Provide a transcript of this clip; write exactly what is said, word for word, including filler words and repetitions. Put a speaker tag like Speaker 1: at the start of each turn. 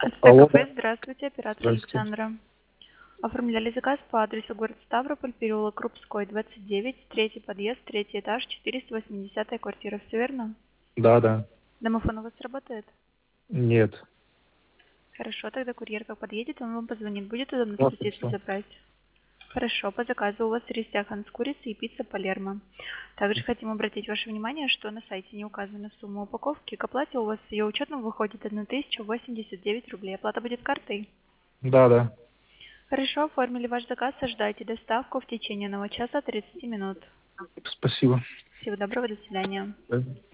Speaker 1: Алло,
Speaker 2: Ацтек-кафе, здравствуйте, оператор
Speaker 1: здравствуйте.
Speaker 2: Александра. Оформляли заказ по адресу город Ставрополь, переулок Крупской, двадцать девять, третий подъезд, третий этаж, четыреста восьмидесятая квартира. Все верно?
Speaker 1: Да, да.
Speaker 2: Домофон у вас работает?
Speaker 1: Нет.
Speaker 2: Хорошо, тогда курьер как подъедет, он вам позвонит. Будет удобно
Speaker 1: Просто
Speaker 2: спуститься
Speaker 1: все.
Speaker 2: забрать? Хорошо, по заказу у вас рис яхан с курицей и пицца Палермо. Также хотим обратить ваше внимание, что на сайте не указана сумма упаковки. К оплате у вас ее учетом выходит тысяча восемьдесят девять рублей. Оплата будет картой?
Speaker 1: Да, да.
Speaker 2: Хорошо, оформили ваш заказ, ожидайте доставку в течение одного часа тридцати минут.
Speaker 1: Спасибо.
Speaker 2: Всего доброго, до свидания.
Speaker 1: Да.